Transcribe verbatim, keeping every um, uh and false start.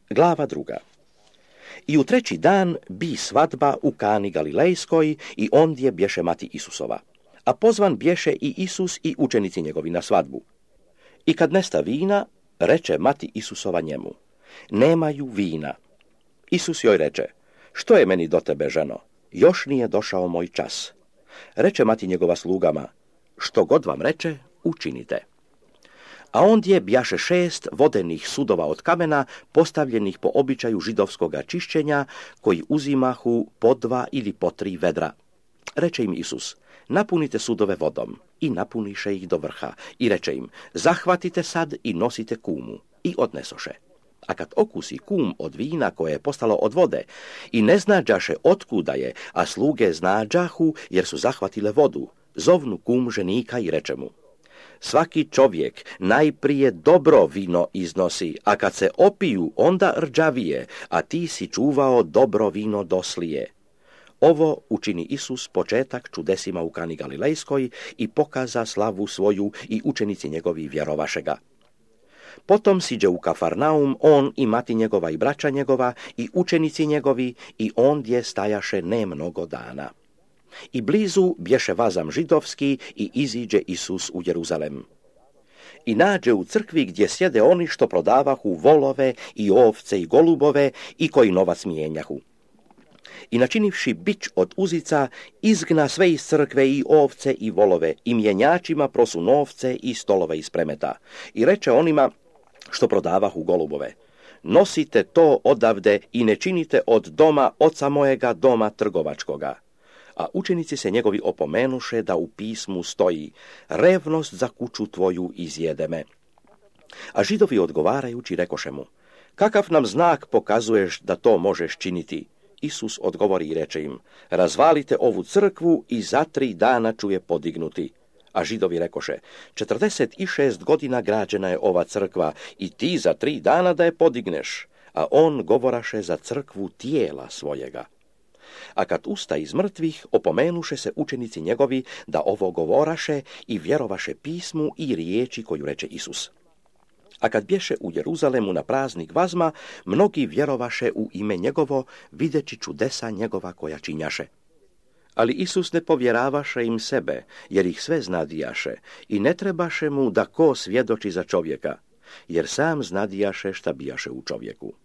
Glava druga. I u treći dan bi svadba u Kani Galilejskoj i ondje bješe mati Isusova. A pozvan bješe i Isus i učenici njegovi na svadbu. I kad nesta vina, reče mati Isusova njemu: nemaju vina. Isus joj reče: što je meni do tebe, ženo? Još nije došao moj čas. Reče mati njegova slugama: što god vam reče, učinite. A ondje bjaše šest vodenih sudova od kamena, postavljenih po običaju židovskoga čišćenja, koji uzimahu po dva ili po tri vedra. Reče im Isus: napunite sudove vodom. I napuniše ih do vrha. I reče im: zahvatite sad i nosite kumu. I odnesoše. A kad okusi kum od vina koje je postalo od vode, i ne znađaše otkuda je, a sluge znađahu jer su zahvatile vodu, zovnu kum ženika i reče mu: svaki čovjek najprije dobro vino iznosi, a kad se opiju, onda rđavije, a ti si čuvao dobro vino doslije. Ovo učini Isus početak čudesima u Kani Galilejskoj i pokaza slavu svoju i učenici njegovi vjerovašega. Potom siđe u Kafarnaum on i mati njegova i braća njegova i učenici njegovi i ondje stajaše ne mnogo dana. I blizu bješe vazam židovski i iziđe Isus u Jeruzalem. I nađe u crkvi gdje sjede oni što prodavahu volove i ovce i golubove i koji novac mijenjahu. I načinivši bič od uzica, izgna sve iz crkve i ovce i volove i mjenjačima prosu novce i stolove iz premeta. I reče onima što prodavahu golubove: nosite to odavde i ne činite od doma oca mojega doma trgovačkoga. A učenici se njegovi opomenuše da u pismu stoji: revnost za kuću tvoju izjede me. A Židovi odgovarajući rekoše mu: kakav nam znak pokazuješ da to možeš činiti? Isus odgovori i reče im: razvalite ovu crkvu i za tri dana ću je podignuti. A Židovi rekoše: četrdeset šest godina građena je ova crkva i ti za tri dana da je podigneš. A on govoraše za crkvu tijela svojega. A kad usta iz mrtvih, opomenuše se učenici njegovi da ovo govoraše i vjerovaše pismu i riječi koju reče Isus. A kad bješe u Jeruzalemu na praznik vazma, mnogi vjerovaše u ime njegovo, videći čudesa njegova koja činjaše. Ali Isus ne povjeravaše im sebe, jer ih sve znadijaše, i ne trebaše mu da ko svjedoči za čovjeka, jer sam znadijaše šta bijaše u čovjeku.